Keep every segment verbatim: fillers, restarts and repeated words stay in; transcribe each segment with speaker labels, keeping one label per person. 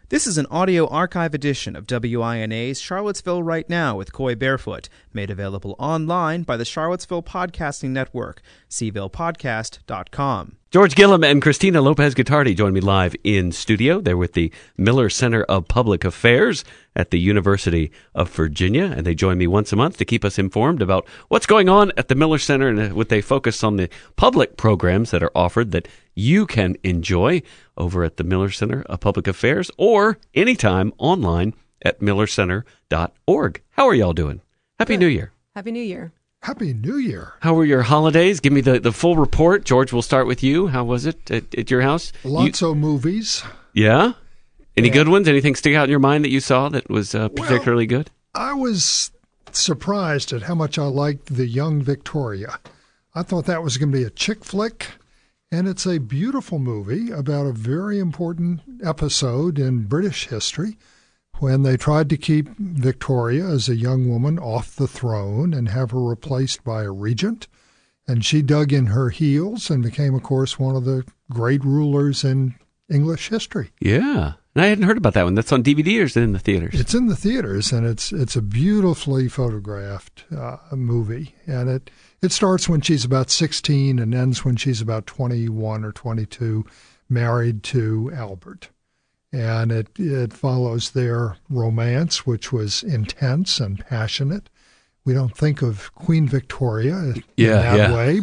Speaker 1: This is an audio archive edition of W I N A's Charlottesville Right Now with Coy Barefoot, made available online by the Charlottesville Podcasting Network, c ville podcast dot com.
Speaker 2: George Gillum and Christina Lopez-Guittardi join me live in studio. They're with the Miller Center of Public Affairs at the University of Virginia, and they join me once a month to keep us informed about what's going on at the Miller Center, and what they focus on the public programs that are offered that you can enjoy over at the Miller Center of Public Affairs or anytime online at miller center dot org. How are y'all doing? Happy
Speaker 3: Good.
Speaker 2: New Year.
Speaker 3: Happy New Year.
Speaker 4: Happy New Year.
Speaker 2: How were your holidays? Give me the, the full report. George, we'll start with you. How was it at, at your house?
Speaker 4: Lots
Speaker 2: you,
Speaker 4: of movies.
Speaker 2: Yeah? Any
Speaker 4: Yeah.
Speaker 2: good ones? Anything stick out in your mind that you saw that was uh, particularly
Speaker 4: well,
Speaker 2: good?
Speaker 4: I was surprised at how much I liked The Young Victoria. I thought that was going to be a chick flick, and it's a beautiful movie about a very important episode in British history when they tried to keep Victoria as a young woman off the throne and have her replaced by a regent. And she dug in her heels and became, of course, one of the great rulers in English history.
Speaker 2: Yeah. And I hadn't heard about that one. That's on D V D or is it in the theaters?
Speaker 4: It's in the theaters, and it's it's a beautifully photographed uh, movie. And it, it starts when she's about sixteen and ends when she's about twenty-one or twenty-two, married to Albert. And it, it follows their romance, which was intense and passionate. We don't think of Queen Victoria in
Speaker 2: Yeah,
Speaker 4: that
Speaker 2: yeah.
Speaker 4: way,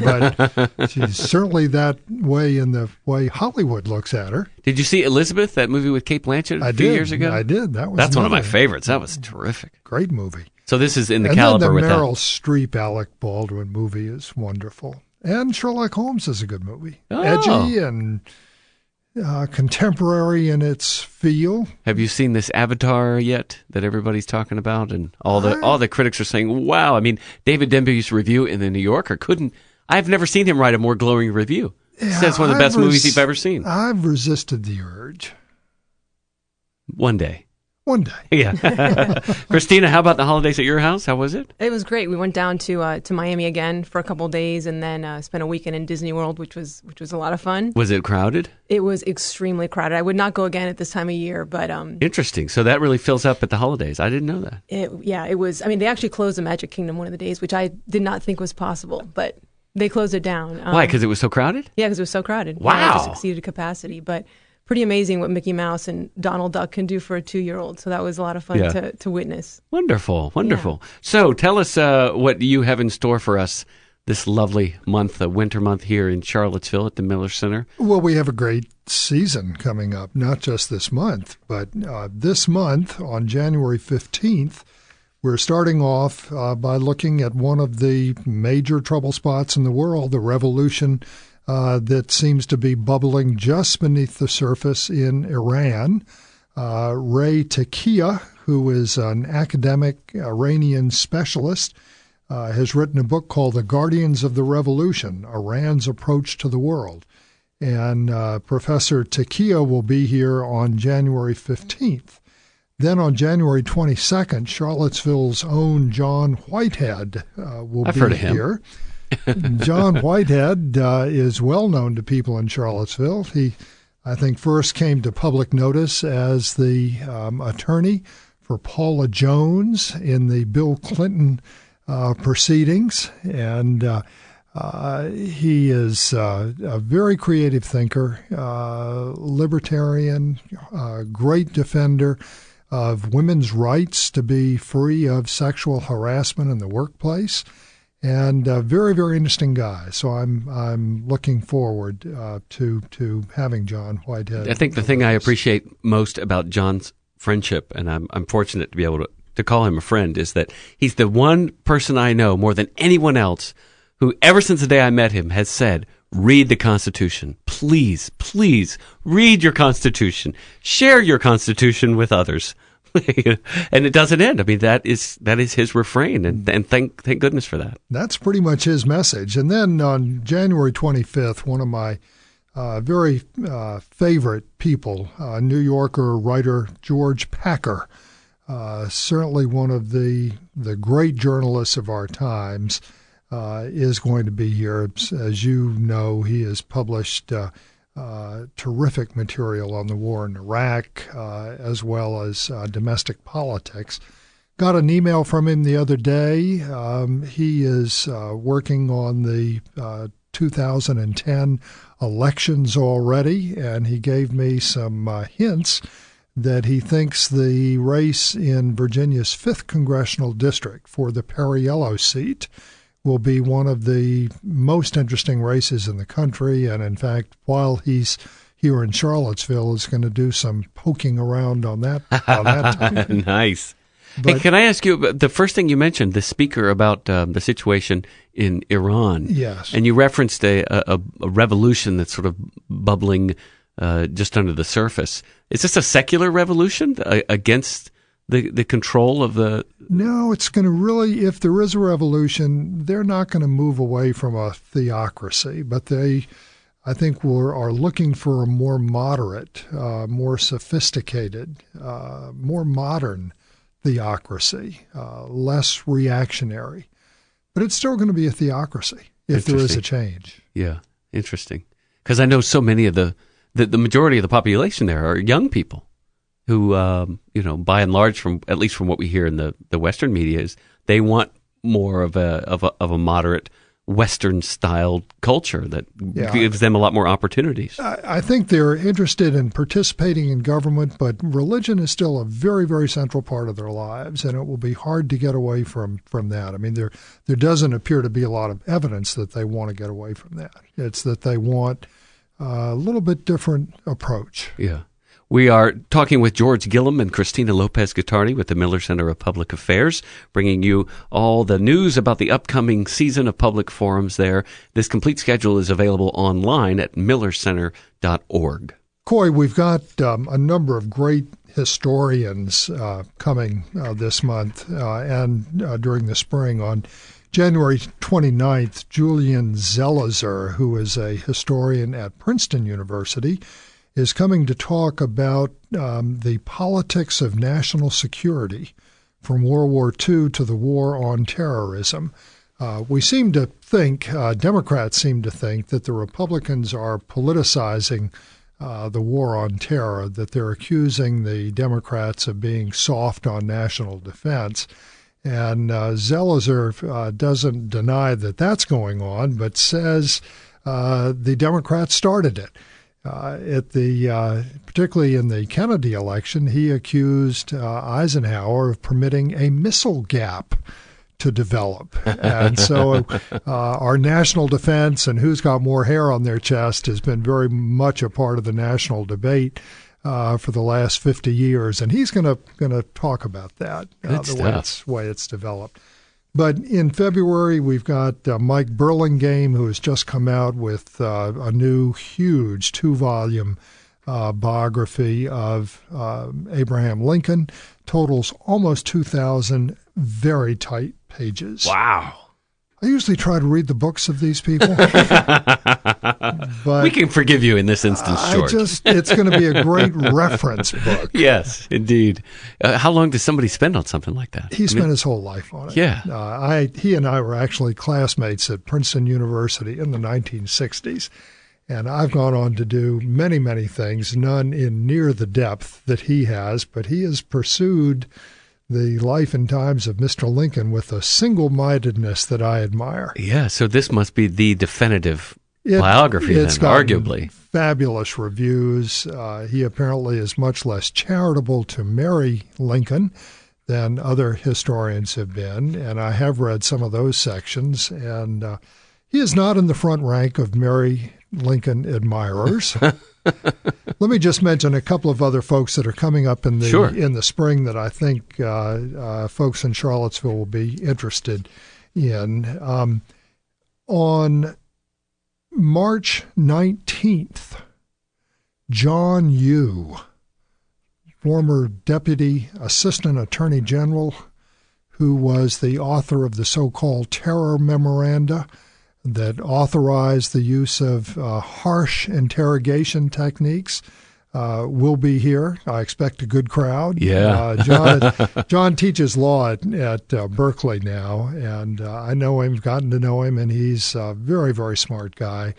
Speaker 4: but, but she's certainly that way in the way Hollywood looks at her.
Speaker 2: Did you see Elizabeth, that movie with Kate Blanchett a
Speaker 4: I
Speaker 2: few
Speaker 4: did.
Speaker 2: years ago?
Speaker 4: I did. That was
Speaker 2: That's one of my
Speaker 4: another
Speaker 2: favorites. That was terrific.
Speaker 4: Great movie.
Speaker 2: So this is in the
Speaker 4: and
Speaker 2: caliber
Speaker 4: then
Speaker 2: with
Speaker 4: the
Speaker 2: that.
Speaker 4: Meryl Streep, Alec Baldwin movie is wonderful. And Sherlock Holmes is a good movie.
Speaker 2: Oh.
Speaker 4: Edgy and uh, contemporary in its feel.
Speaker 2: Have you seen this Avatar yet that everybody's talking about? And all the
Speaker 4: I-
Speaker 2: all the critics are saying, wow. I mean, David Denby's review in the New Yorker couldn't, I've never seen him write a more glowing review. He
Speaker 4: Yeah,
Speaker 2: said it's one of the
Speaker 4: I've
Speaker 2: best movies
Speaker 4: res-
Speaker 2: he's ever seen.
Speaker 4: I've resisted the urge.
Speaker 2: One day.
Speaker 4: One day.
Speaker 2: Yeah. Christina, how about the holidays at your house? How was it?
Speaker 3: It was great. We went down to uh, to Miami again for a couple of days, and then uh, spent a weekend in Disney World, which was which was a lot of fun.
Speaker 2: Was it crowded?
Speaker 3: It was extremely crowded. I would not go again at this time of year, but um,
Speaker 2: Interesting. So that really fills up at the holidays. I didn't know that.
Speaker 3: it, yeah, it was. I mean, they actually closed the Magic Kingdom one of the days, which I did not think was possible, but they closed it down. Um,
Speaker 2: Why? Because it was so crowded?
Speaker 3: Yeah, because it was so crowded.
Speaker 2: Wow.
Speaker 3: Yeah, it just exceeded capacity, but. Pretty amazing what Mickey Mouse and Donald Duck can do for a two-year-old. So that was a lot of fun
Speaker 2: Yeah.
Speaker 3: to, to witness.
Speaker 2: Wonderful. Wonderful. So tell us uh, what you have in store for us this lovely month, the winter month here in Charlottesville at the Miller Center.
Speaker 4: Well, we have a great season coming up, not just this month, but uh, this month on January fifteenth, we're starting off uh, by looking at one of the major trouble spots in the world, the revolution uh, that seems to be bubbling just beneath the surface in Iran. Uh, Ray Takia, who is an academic Iranian specialist, uh, has written a book called The Guardians of the Revolution, Iran's Approach to the World. And uh, Professor Takia will be here on January fifteenth. Then on January twenty-second, Charlottesville's own John Whitehead uh, will
Speaker 2: I've
Speaker 4: be
Speaker 2: heard of him.
Speaker 4: here. John Whitehead uh, is well known to people in Charlottesville. He, I think, first came to public notice as the um, attorney for Paula Jones in the Bill Clinton uh, proceedings, and uh, uh, he is uh, a very creative thinker, uh, libertarian, uh, great defender of women's rights to be free of sexual harassment in the workplace. And a very, very interesting guy. So I'm I'm looking forward uh, to to having John Whitehead.
Speaker 2: I think the thing I appreciate most about John's friendship, and I'm I'm fortunate to be able to, to call him a friend, is that he's the one person I know more than anyone else who, ever since the day I met him, has said, read the Constitution. Please, please, read your Constitution. Share your Constitution with others. And it doesn't end. I mean, that is that is his refrain, and, and thank thank goodness for that.
Speaker 4: That's pretty much his message. And then on January twenty-fifth, one of my uh, very uh, favorite people, uh, New Yorker writer George Packer, uh, certainly one of the the great journalists of our times, uh, is going to be here. As you know, he has published uh, uh, terrific material on the war in Iraq, uh, as well as uh, domestic politics. Got an email from him the other day. Um, he is uh, working on the uh, two thousand ten elections already, and he gave me some uh, hints that he thinks the race in Virginia's fifth Congressional District for the Perriello seat will be one of the most interesting races in the country. And in fact, while he's here in Charlottesville, is going to do some poking around on that. On that topic.
Speaker 2: Nice.
Speaker 4: But,
Speaker 2: hey, can I ask you about the first thing you mentioned, the speaker, about um, the situation in Iran?
Speaker 4: Yes.
Speaker 2: And you referenced a, a, a revolution that's sort of bubbling uh, just under the surface. Is this a secular revolution uh, against the, the control of the...
Speaker 4: No, it's going to really, if there is a revolution, they're not going to move away from a theocracy, but they, I think, were, are looking for a more moderate, uh, more sophisticated, uh, more modern theocracy, uh, less reactionary. But it's still going to be a theocracy if there is a change.
Speaker 2: Yeah, interesting. Because I know so many of the, the, the majority of the population there are young people who, um, you know, by and large, from at least from what we hear in the, the Western media, is they want more of a of a, of a moderate Western-styled culture that
Speaker 4: yeah.
Speaker 2: gives them a lot more opportunities.
Speaker 4: I, I think they're interested in participating in government, but religion is still a very, very central part of their lives, and it will be hard to get away from, from that. I mean, there there doesn't appear to be a lot of evidence that they want to get away from that. It's that they want a little bit different approach.
Speaker 2: Yeah. We are talking with George Gillum and Christina Lopez Guittardi with the Miller Center of Public Affairs, bringing you all the news about the upcoming season of public forums there. This complete schedule is available online at miller center dot org.
Speaker 4: Coy, we've got um, a number of great historians uh, coming uh, this month uh, and uh, during the spring. On January twenty-ninth, Julian Zelizer, who is a historian at Princeton University, is coming to talk about um, the politics of national security from World War Two to the war on terrorism. Uh, we seem to think, uh, Democrats seem to think, that the Republicans are politicizing uh, the war on terror, that they're accusing the Democrats of being soft on national defense. And uh, Zelizer uh, doesn't deny that that's going on, but says uh, the Democrats started it. Uh, at the uh, particularly in the Kennedy election, he accused uh, Eisenhower of permitting a missile gap to develop. And so uh, our national defense and who's got more hair on their chest has been very much a part of the national debate uh, for the last fifty years. And he's going to going to talk about that, uh, the way it's, way it's developed. But in February, we've got uh, Mike Burlingame, who has just come out with uh, a new, huge two-volume uh, biography of uh, Abraham Lincoln. Totals almost two thousand very tight pages.
Speaker 2: Wow.
Speaker 4: I usually try to read the books of these people. But
Speaker 2: we can forgive you in this instance, George.
Speaker 4: I just, it's going to be a great reference book.
Speaker 2: Yes, indeed. Uh, how long does somebody spend on something like that?
Speaker 4: He
Speaker 2: I
Speaker 4: spent
Speaker 2: mean,
Speaker 4: his whole life on it.
Speaker 2: Yeah.
Speaker 4: Uh, I, he and I were actually classmates at Princeton University in the nineteen sixties. And I've gone on to do many, many things, none in near the depth that he has, but he has pursued the life and times of Mister Lincoln with a single-mindedness that I admire.
Speaker 2: Yeah, so this must be the definitive
Speaker 4: it,
Speaker 2: biography,
Speaker 4: it's
Speaker 2: then, arguably.
Speaker 4: Fabulous reviews. Uh, he apparently is much less charitable to Mary Lincoln than other historians have been, and I have read some of those sections, and uh, he is not in the front rank of Mary Lincoln admirers. Let me just mention a couple of other folks that are coming up in the
Speaker 2: sure.
Speaker 4: in the spring that I think uh, uh, folks in Charlottesville will be interested in. Um, on March nineteenth, John Yoo, former Deputy Assistant Attorney General, who was the author of the so-called Terror Memoranda that authorized the use of uh, harsh interrogation techniques, uh, will be here. I expect a good crowd.
Speaker 2: Yeah.
Speaker 4: Uh, John, John teaches law at, at uh, Berkeley now, and uh, I know him, gotten to know him, and he's a very, very smart guy.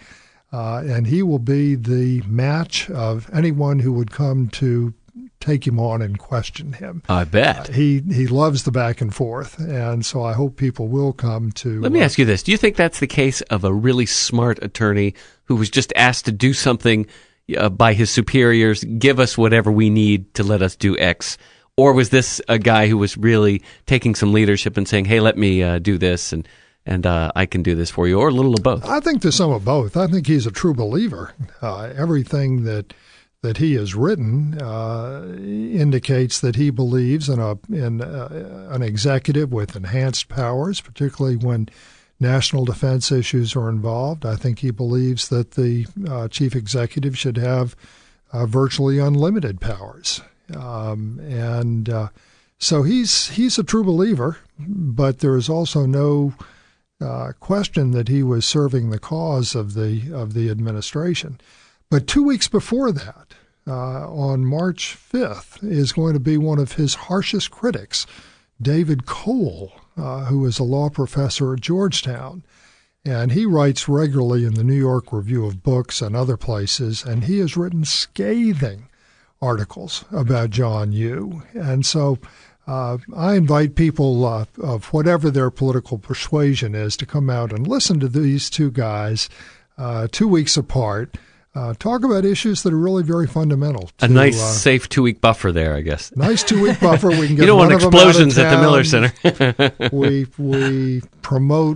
Speaker 4: Uh, and he will be the match of anyone who would come to take him on and question him.
Speaker 2: I bet.
Speaker 4: Uh, he he loves the back and forth, and so I hope people will come to...
Speaker 2: Let me
Speaker 4: uh,
Speaker 2: ask you this. Do you think that's the case of a really smart attorney who was just asked to do something uh, by his superiors, give us whatever we need to let us do X? Or was this a guy who was really taking some leadership and saying, hey, let me uh, do this, and and uh, I can do this for you, or a little of both?
Speaker 4: I think there's some of both. I think he's a true believer. Uh, everything that that he has written uh, indicates that he believes in a in uh, an executive with enhanced powers, particularly when national defense issues are involved. I think he believes that the uh, chief executive should have uh, virtually unlimited powers, um, and uh, so he's he's a true believer. But there is also no Uh, question that he was serving the cause of the of the administration. But two weeks before that, uh, on March fifth, is going to be one of his harshest critics, David Cole, uh, who is a law professor at Georgetown. And he writes regularly in the New York Review of Books and other places, and he has written scathing articles about John Yoo. And so Uh, I invite people uh, of whatever their political persuasion is to come out and listen to these two guys uh, two weeks apart uh, talk about issues that are really very fundamental. To,
Speaker 2: a nice,
Speaker 4: uh,
Speaker 2: safe two-week buffer there, I guess.
Speaker 4: Nice two-week buffer. We can get
Speaker 2: you don't
Speaker 4: one
Speaker 2: want
Speaker 4: of them out of
Speaker 2: explosions at the Miller Center.
Speaker 4: we we promote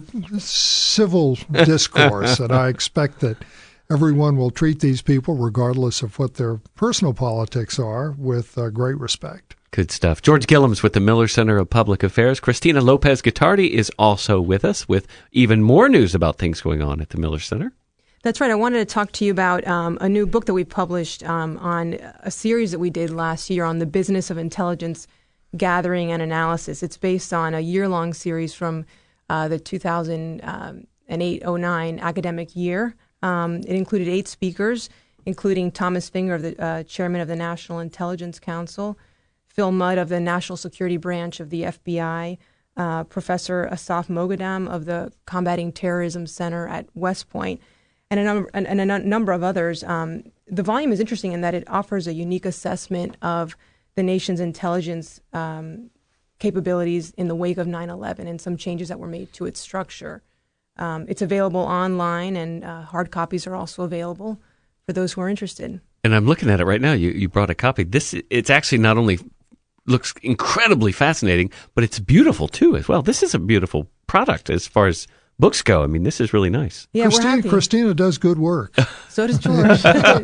Speaker 4: civil discourse, and I expect that everyone will treat these people, regardless of what their personal politics are, with uh, great respect.
Speaker 2: Good stuff. George Gillums with the Miller Center of Public Affairs. Christina Lopez Guittardi is also with us with even more news about things going on at the Miller Center.
Speaker 3: That's right. I wanted to talk to you about um, a new book that we published um, on a series that we did last year on the business of intelligence gathering and analysis. It's based on a year-long series from uh, the two thousand eight oh nine academic year. Um, it included eight speakers, including Thomas Finger, of the uh, chairman of the National Intelligence Council, Phil Mudd of the National Security Branch of the F B I, uh, Professor Asaf Moghadam of the Combating Terrorism Center at West Point, and a number, and, and a n- number of others. Um, the volume is interesting in that it offers a unique assessment of the nation's intelligence um, capabilities in the wake of nine eleven and some changes that were made to its structure. Um, it's available online, and uh, hard copies are also available for those who are interested.
Speaker 2: And I'm looking at it right now. You you brought a copy. This it's actually not only looks incredibly fascinating, but it's beautiful too as well. This is a beautiful product as far as books go. I mean, this is really nice.
Speaker 3: Yeah,
Speaker 4: Christine,
Speaker 3: we're happy.
Speaker 4: Christina does good work.
Speaker 3: So does George.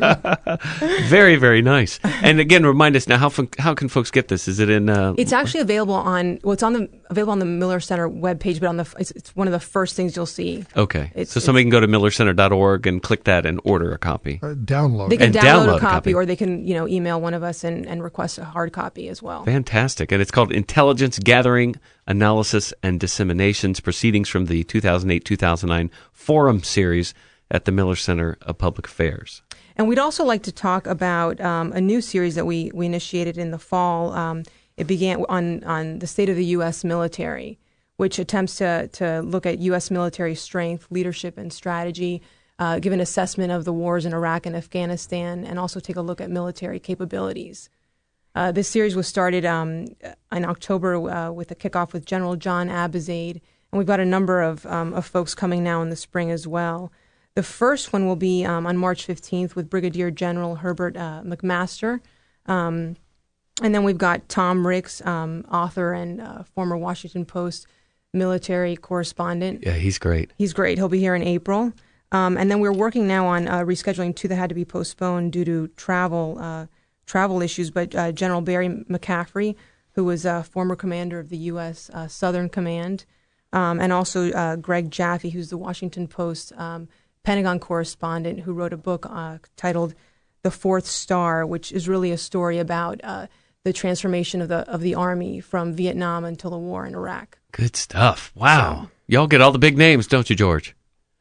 Speaker 2: Very, very nice. And again, remind us now, how fun, how can folks get this? Is it in? Uh,
Speaker 3: It's actually available on well, it's on the available on the Miller Center webpage, but on the it's, it's one of the first things you'll see.
Speaker 2: okay,
Speaker 3: It's-
Speaker 2: so somebody can go to miller center dot org and click that and order a copy.
Speaker 4: Uh, download.
Speaker 3: They can
Speaker 2: And
Speaker 3: download,
Speaker 2: download
Speaker 3: a,
Speaker 2: a
Speaker 3: copy,
Speaker 2: copy.
Speaker 3: or they can you know email one of us and, and request a hard copy as well.
Speaker 2: Fantastic. And it's called Intelligence Gathering, Analysis, and Disseminations, Proceedings from the two thousand eight two thousand nine Forum Series at the Miller Center of Public Affairs.
Speaker 3: And we'd also like to talk about um, a new series that we, we initiated in the fall. Um, it began on, on the state of the U S military, which attempts to, to look at U S military strength, leadership, and strategy, uh, give an assessment of the wars in Iraq and Afghanistan, and also take a look at military capabilities. Uh, this series was started um, in October uh, with a kickoff with General John Abizaid, and we've got a number of, um, of folks coming now in the spring as well. The first one will be um, on March fifteenth with Brigadier General Herbert uh, McMaster. Um, and then we've got Tom Ricks, um, author and uh, former Washington Post military correspondent.
Speaker 2: Yeah, he's great.
Speaker 3: He's great. He'll be here in April. Um, and then we're working now on uh, rescheduling two that had to be postponed due to travel uh, travel issues. But uh, General Barry McCaffrey, who was a former commander of the U S Uh, Southern Command, um, and also uh, Greg Jaffe, who's the Washington Post um, Pentagon correspondent, who wrote a book uh, titled "The Fourth Star," which is really a story about uh, the transformation of the of the Army from Vietnam until the war in Iraq.
Speaker 2: Good stuff. Wow. So, y'all get all the big names, don't you, George?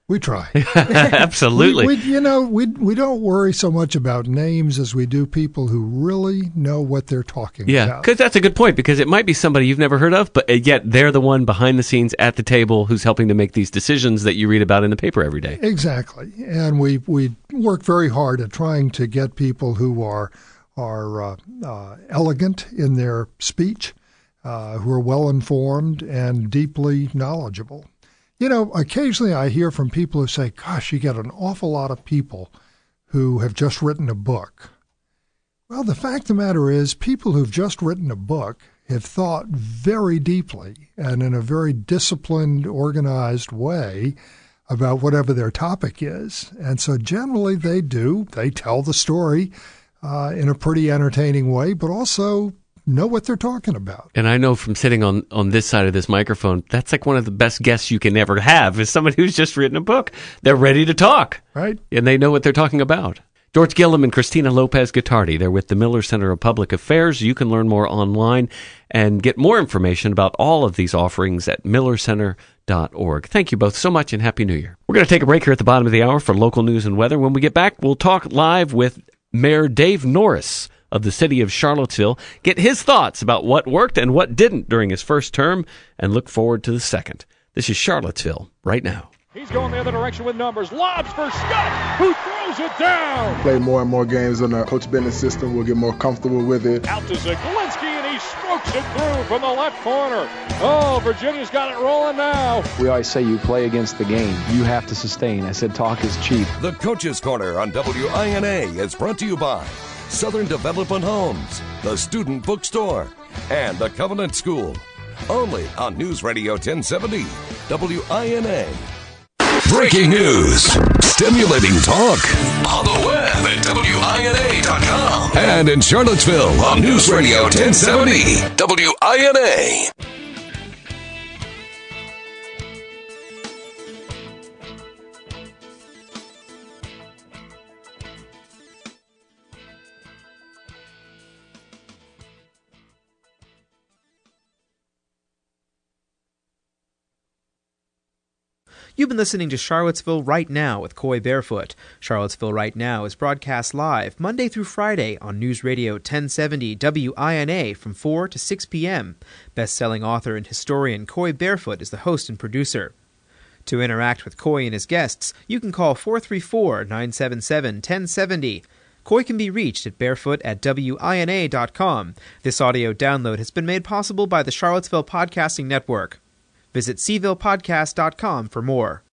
Speaker 4: We try.
Speaker 2: Absolutely.
Speaker 4: We, we, you know, we we don't worry so much about names as we do people who really know what they're talking
Speaker 2: yeah,
Speaker 4: about.
Speaker 2: because that's a good point, because it might be somebody you've never heard of, but yet they're the one behind the scenes at the table who's helping to make these decisions that you read about in the paper every day.
Speaker 4: Exactly. And we we work very hard at trying to get people who are, are uh, uh, elegant in their speech, uh, who are well-informed and deeply knowledgeable. You know, occasionally I hear from people who say, gosh, you get an awful lot of people who have just written a book. Well, the fact of the matter is people who've just written a book have thought very deeply and in a very disciplined, organized way about whatever their topic is. And so generally they do. They tell the story uh, in a pretty entertaining way, but also know what they're talking about.
Speaker 2: And I know from sitting on, on this side of this microphone, that's like one of the best guests you can ever have is somebody who's just written a book. They're ready to talk.
Speaker 4: Right.
Speaker 2: And they know what they're talking about. George Gilliam and Christina Lopez-Guittardi. They're with the Miller Center of Public Affairs. You can learn more online and get more information about all of these offerings at miller center dot org. Thank you both so much and Happy New Year. We're going to take a break here at the bottom of the hour for local news and weather. When we get back, we'll talk live with Mayor Dave Norris of the city of Charlottesville, get his thoughts about what worked and what didn't during his first term, and look forward to the second. This is Charlottesville right now.
Speaker 5: He's going the other direction with numbers. Lobs for Scott, who throws it down.
Speaker 6: Play more and more games in the Coach Bennett system. We'll get more comfortable with it.
Speaker 5: Out to Zaglinski, and he smokes it through from the left corner. Oh, Virginia's got it rolling now.
Speaker 7: We always say you play against the game. You have to sustain. I said talk is cheap.
Speaker 8: The Coach's Corner on W I N A is brought to you by Southern Development Homes, the Student Bookstore, and the Covenant School. Only on News Radio ten seventy, W I N A. Breaking news, stimulating talk, on the web at W I N A dot com, and in Charlottesville on News Radio ten seventy, W I N A.
Speaker 1: You've been listening to Charlottesville Right Now with Coy Barefoot. Charlottesville Right Now is broadcast live Monday through Friday on News Radio ten seventy W I N A from four to six p.m. Best-selling author and historian Coy Barefoot is the host and producer. To interact with Coy and his guests, you can call four three four, nine seven seven, one zero seven zero. Coy can be reached at barefoot at W I N A dot com. This audio download has been made possible by the Charlottesville Podcasting Network. Visit c ville podcast dot com for more.